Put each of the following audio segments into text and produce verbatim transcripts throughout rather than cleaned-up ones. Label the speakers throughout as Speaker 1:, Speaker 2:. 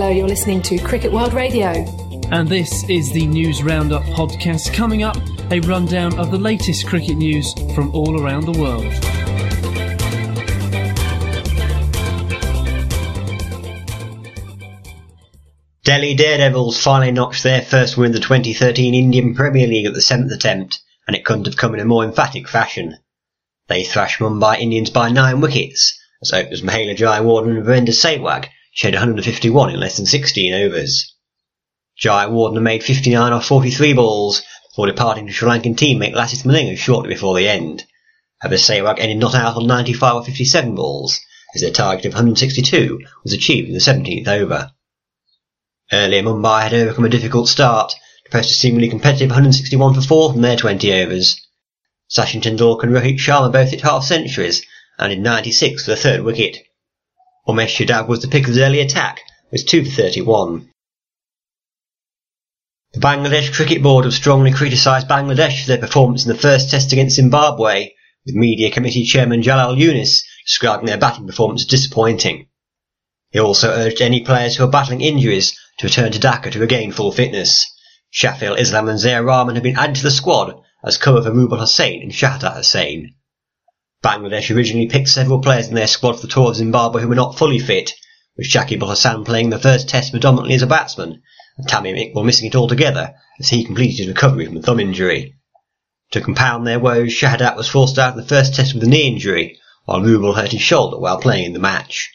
Speaker 1: Hello, you're listening to Cricket World Radio.
Speaker 2: And this is the News Roundup podcast. Coming up, a rundown of the latest cricket news from all around the world.
Speaker 3: Delhi Daredevils finally notched their first win in the twenty thirteen Indian Premier League at the seventh attempt, and it couldn't have come in a more emphatic fashion. They thrashed Mumbai Indians by nine wickets, as openers Mahela Jayawardene and Virender Sehwag shed one hundred fifty-one in less than sixteen overs. Jayawardene made fifty-nine off forty-three balls before departing to Sri Lankan teammate Lasith Malinga shortly before the end. However, Sehwag ended not out on ninety-five off fifty-seven balls, as their target of one hundred sixty-two was achieved in the seventeenth over. Earlier, Mumbai had overcome a difficult start to post a seemingly competitive one hundred sixty-one for four from their twenty overs. Sachin Tendulkar and Rohit Sharma both hit half centuries and in ninety-six for the third wicket. Umesh Yadav was the pick of the Delhi attack, with two for thirty-one. The Bangladesh Cricket Board have strongly criticised Bangladesh for their performance in the first test against Zimbabwe, with Media Committee Chairman Jalal Yunus describing their batting performance as disappointing. He also urged any players who are battling injuries to return to Dhaka to regain full fitness. Shafil Islam and Zair Rahman have been added to the squad as cover for Rubal Hussain and Shahtar Hussain. Bangladesh originally picked several players in their squad for the tour of Zimbabwe who were not fully fit, with Shakib Al Hassan playing the first test predominantly as a batsman, and Tamim Iqbal missing it altogether as he completed his recovery from a thumb injury. To compound their woes, Shahadat was forced out of the first test with a knee injury, while Rubal hurt his shoulder while playing in the match.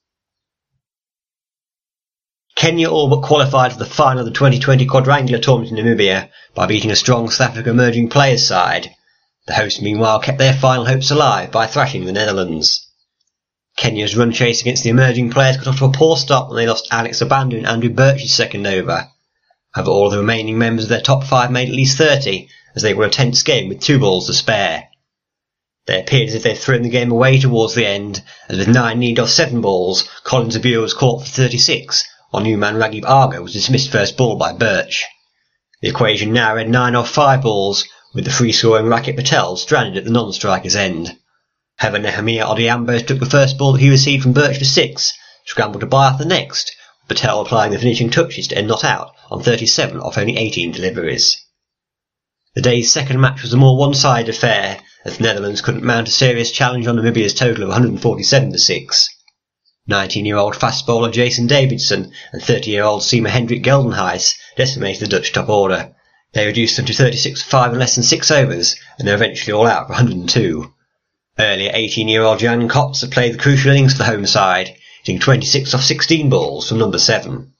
Speaker 3: Kenya all but qualified for the final of the twenty twenty quadrangular tournament in Namibia by beating a strong South Africa emerging players side. The hosts meanwhile kept their final hopes alive by thrashing the Netherlands. Kenya's run chase against the emerging players got off to a poor start when they lost Alex Abandu and Andrew Birch's second over. However, all of the remaining members of their top five made at least thirty, as they were a tense game with two balls to spare. They appeared as if they'd thrown the game away towards the end, as with nine need off seven balls, Collins Abure was caught for thirty-six, while new man Ragib Arga was dismissed first ball by Birch. The equation now read nine off five balls, with the free-scoring Raket Patel stranded at the non-striker's end. However, Nehemiah Odiambos took the first ball that he received from Birch for six, scrambled to buy off the next, with Patel applying the finishing touches to end not out on thirty-seven off only eighteen deliveries. The day's second match was a more one-sided affair, as the Netherlands couldn't mount a serious challenge on Namibia's total of one hundred forty-seven for six. nineteen-year-old fast bowler Jason Davidson and thirty-year-old seamer Hendrik Geldenhuys decimated the Dutch top order. They reduced them to thirty-six for five in less than six overs, and they were eventually all out for one hundred two. Earlier, eighteen-year-old Jan Kotz had played the crucial innings for the home side, hitting twenty-six off sixteen balls from number seven.